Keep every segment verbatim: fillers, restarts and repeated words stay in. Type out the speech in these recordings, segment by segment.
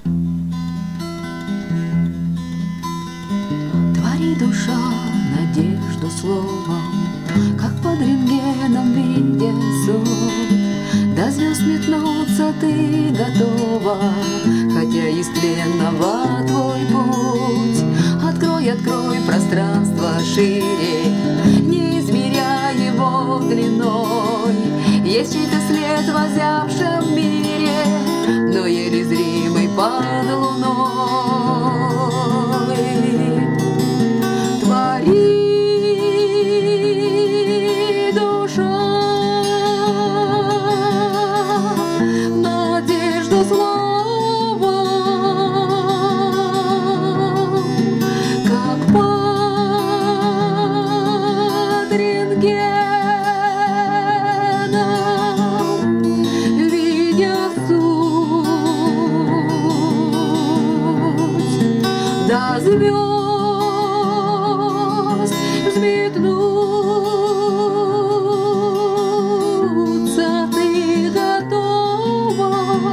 Твори, душа, надежду словом, как под рентгеном видя сон. До звезд метнуться ты готова, хотя из тленного твой путь. Открой, открой пространство шире, не измеряя его длиной. Есть чей-то след в озябшем мире, но еле зримый под луной. Твори, надежду словом, как под рентгеном, видя суть, до звезд взметнуться ты готова,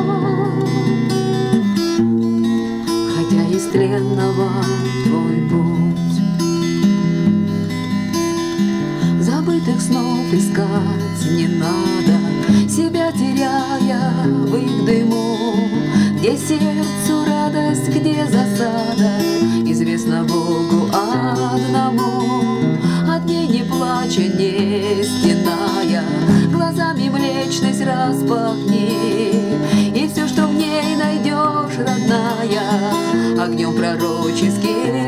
хотя из тленного твой путь. Забытых снов искать не надо, себя теряя в их дыму, где сердцу радость, где засада, известно Богу одному. От ней не плача, не стеная, глазами млечность распахни, и все, что в ней найдешь, родная, огнем пророчески